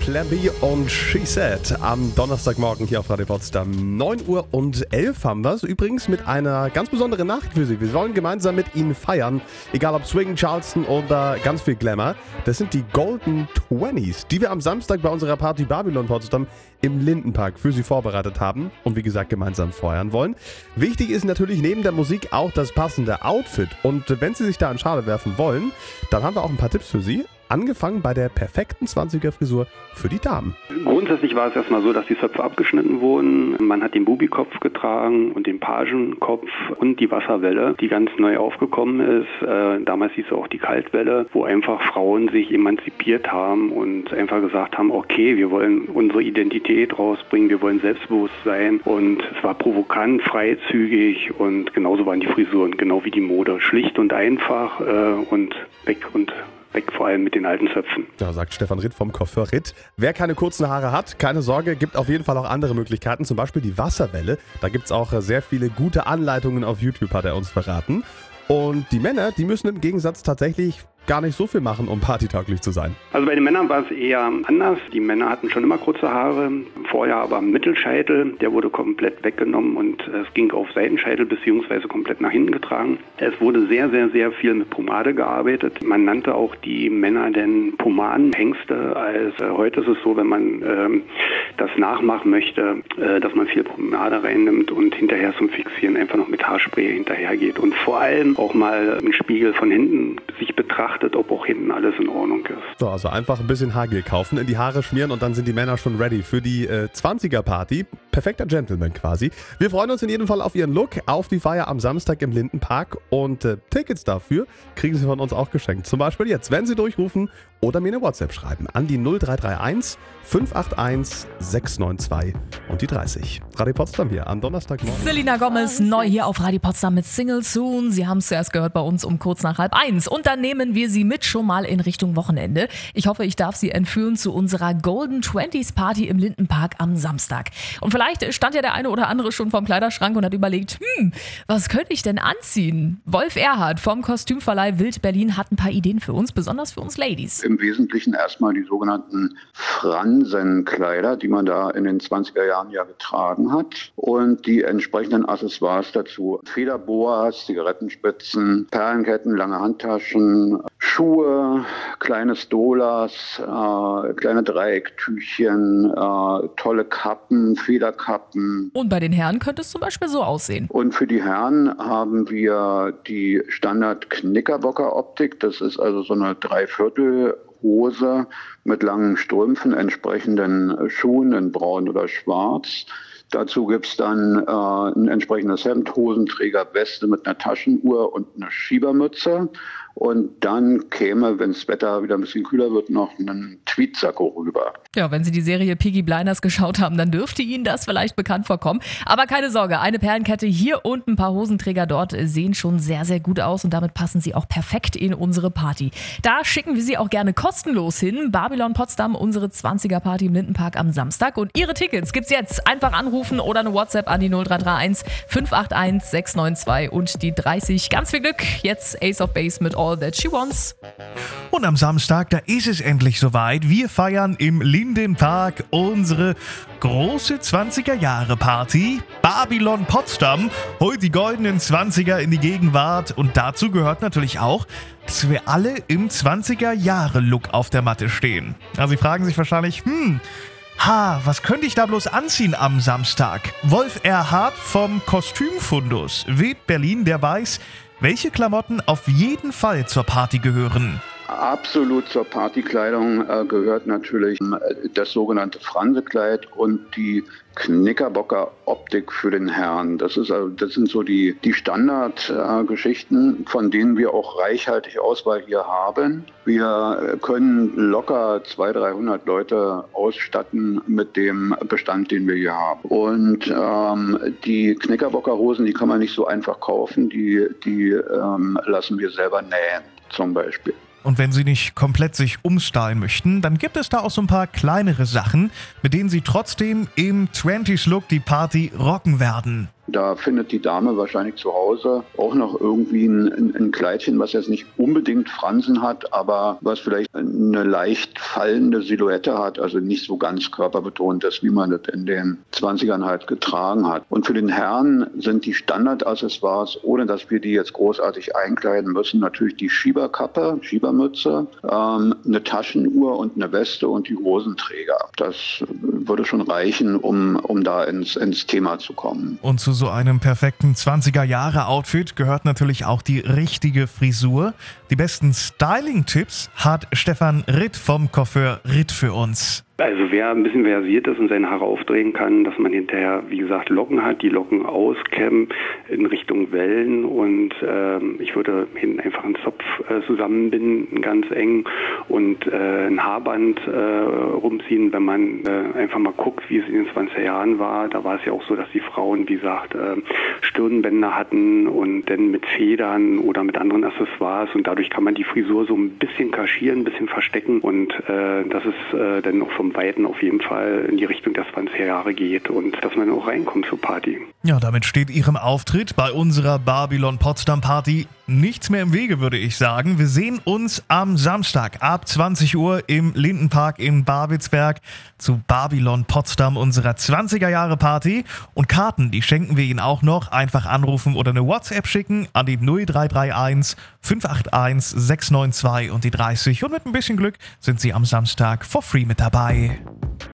Plebby und She Said am Donnerstagmorgen hier auf Radio Potsdam. 9:11 Uhr haben wir es. Übrigens mit einer ganz besonderen Nachricht für Sie. Wir wollen gemeinsam mit Ihnen feiern. Egal ob Swing, Charleston oder ganz viel Glamour. Das sind die Golden 20s, die wir am Samstag bei unserer Party Babylon Potsdam im Lindenpark für Sie vorbereitet haben und wie gesagt gemeinsam feiern wollen. Wichtig ist natürlich neben der Musik auch das passende Outfit. Und wenn Sie sich da in Schale werfen wollen, dann haben wir auch ein paar Tipps für Sie. Angefangen bei der perfekten 20er-Frisur für die Damen. Grundsätzlich war es erstmal so, dass die Zöpfe abgeschnitten wurden. Man hat den Bubikopf getragen und den Pagenkopf und die Wasserwelle, die ganz neu aufgekommen ist. Damals hieß es auch die Kaltwelle, wo einfach Frauen sich emanzipiert haben und einfach gesagt haben, okay, wir wollen unsere Identität rausbringen, wir wollen selbstbewusst sein. Und es war provokant, freizügig und genauso waren die Frisuren, genau wie die Mode. Schlicht und einfach und weg vor allem mit den alten Zöpfen. Ja, sagt Stefan Ritt vom Coiffeur Ritt. Wer keine kurzen Haare hat, keine Sorge, gibt auf jeden Fall auch andere Möglichkeiten, zum Beispiel die Wasserwelle. Da gibt es auch sehr viele gute Anleitungen auf YouTube, hat er uns verraten. Und die Männer, die müssen im Gegensatz tatsächlich gar nicht so viel machen, um partytauglich zu sein. Also bei den Männern war es eher anders. Die Männer hatten schon immer kurze Haare, vorher aber am Mittelscheitel, der wurde komplett weggenommen und es ging auf Seitenscheitel bzw. komplett nach hinten getragen. Es wurde sehr, sehr, sehr viel mit Pomade gearbeitet. Man nannte auch die Männer denn Pomadenhengste. Also heute ist es so, wenn man das nachmachen möchte, dass man viel Pomade reinnimmt und hinterher zum Fixieren einfach noch mit Haarspray hinterhergeht und vor allem auch mal im Spiegel von hinten sich betrachtet, ob auch hinten alles in Ordnung ist. So, also einfach ein bisschen Haargel kaufen, in die Haare schmieren und dann sind die Männer schon ready für die 20er-Party. Perfekter Gentleman quasi. Wir freuen uns in jedem Fall auf Ihren Look, auf die Feier am Samstag im Lindenpark und Tickets dafür kriegen Sie von uns auch geschenkt. Zum Beispiel jetzt, wenn Sie durchrufen oder mir eine WhatsApp schreiben an die 0331 581 692 und die 30. Radio Potsdam hier am Donnerstagmorgen. Selena Gomez neu hier auf Radio Potsdam mit Single Soon. Sie haben es zuerst gehört bei uns um kurz nach 12:30. Und dann nehmen wir Sie mit schon mal in Richtung Wochenende. Ich hoffe, ich darf Sie entführen zu unserer Golden 20s Party im Lindenpark am Samstag. Und vielleicht stand ja der eine oder andere schon vorm Kleiderschrank und hat überlegt, was könnte ich denn anziehen? Wolf Erhardt vom Kostümverleih Wild Berlin hat ein paar Ideen für uns, besonders für uns Ladies. Im Wesentlichen erstmal die sogenannten Fransenkleider, die man da in den 20er Jahren ja getragen hat. Und die entsprechenden Accessoires dazu. Federboas, Zigarettenspitzen, Perlenketten, lange Handtaschen, Schuhe, kleine Stolas, kleine Dreiecktüchchen, tolle Kappen, Federkappen. Und bei den Herren könnte es zum Beispiel so aussehen. Und für die Herren haben wir die Standard-Knickerbocker-Optik. Das ist also so eine Dreiviertel-Hose mit langen Strümpfen, entsprechenden Schuhen in braun oder schwarz. Dazu gibt's dann ein entsprechendes Hemd, Hosenträger, Weste mit einer Taschenuhr und einer Schiebermütze. Und dann käme, wenn das Wetter wieder ein bisschen kühler wird, noch ein Tweetsacko rüber. Ja, wenn Sie die Serie Peaky Blinders geschaut haben, dann dürfte Ihnen das vielleicht bekannt vorkommen. Aber keine Sorge, eine Perlenkette hier und ein paar Hosenträger dort sehen schon sehr, sehr gut aus und damit passen Sie auch perfekt in unsere Party. Da schicken wir Sie auch gerne kostenlos hin. Babylon Potsdam, unsere 20er-Party im Lindenpark am Samstag. Und Ihre Tickets gibt's jetzt. Einfach anrufen oder eine WhatsApp an die 0331 581 692 und die 30. Ganz viel Glück. Jetzt Ace of Base mit All That She Wants. Und am Samstag, da ist es endlich soweit. Wir feiern im Lindenpark unsere große 20er-Jahre-Party. Babylon Potsdam holt die goldenen 20er in die Gegenwart. Und dazu gehört natürlich auch, dass wir alle im 20er-Jahre-Look auf der Matte stehen. Also Sie fragen sich wahrscheinlich, was könnte ich da bloß anziehen am Samstag? Wolf Erhardt vom Kostümfundus Wild Berlin, der weiß, welche Klamotten auf jeden Fall zur Party gehören. Absolut zur Partykleidung gehört natürlich das sogenannte Fransekleid und die Knickerbocker-Optik für den Herrn. Das sind so die Standardgeschichten, von denen wir auch reichhaltig Auswahl hier haben. Wir können locker 200-300 Leute ausstatten mit dem Bestand, den wir hier haben. Und die Knickerbocker-Hosen, die kann man nicht so einfach kaufen, die lassen wir selber nähen zum Beispiel. Und wenn Sie nicht komplett sich umstylen möchten, dann gibt es da auch so ein paar kleinere Sachen, mit denen Sie trotzdem im 20s-Look die Party rocken werden. Da findet die Dame wahrscheinlich zu Hause auch noch irgendwie ein Kleidchen, was jetzt nicht unbedingt Fransen hat, aber was vielleicht eine leicht fallende Silhouette hat, also nicht so ganz körperbetont ist, wie man das in den 20ern halt getragen hat. Und für den Herrn sind die Standardaccessoires, ohne dass wir die jetzt großartig einkleiden müssen, natürlich die Schieberkappe, Schiebermütze, eine Taschenuhr und eine Weste und die Hosenträger. Das würde schon reichen, um da ins Thema zu kommen. Und zu so einem perfekten 20er-Jahre-Outfit gehört natürlich auch die richtige Frisur. Die besten Styling-Tipps hat Stefan Ritt vom Coiffeur Ritt für uns. Also wer ein bisschen versiert ist und seine Haare aufdrehen kann, dass man hinterher, wie gesagt, Locken hat, die Locken auskämmen in Richtung Wellen und ich würde hinten einfach einen Zopf zusammenbinden, ganz eng und ein Haarband rumziehen, wenn man einfach mal guckt, wie es in den 20er Jahren war. Da war es ja auch so, dass die Frauen, wie gesagt, Stirnbänder hatten und dann mit Federn oder mit anderen Accessoires und dadurch kann man die Frisur so ein bisschen kaschieren, ein bisschen verstecken und das ist dann auch vom Weiten auf jeden Fall in die Richtung der 20er Jahre geht und dass man auch reinkommt zur Party. Ja, damit steht Ihrem Auftritt bei unserer Babylon Potsdam Party nichts mehr im Wege, würde ich sagen. Wir sehen uns am Samstag ab 20 Uhr im Lindenpark in Babelsberg zu Babylon Potsdam, unserer 20er Jahre Party. Und Karten, die schenken wir Ihnen auch noch. Einfach anrufen oder eine WhatsApp schicken an die 0331 581 692 und die 30. Und mit ein bisschen Glück sind Sie am Samstag for free mit dabei.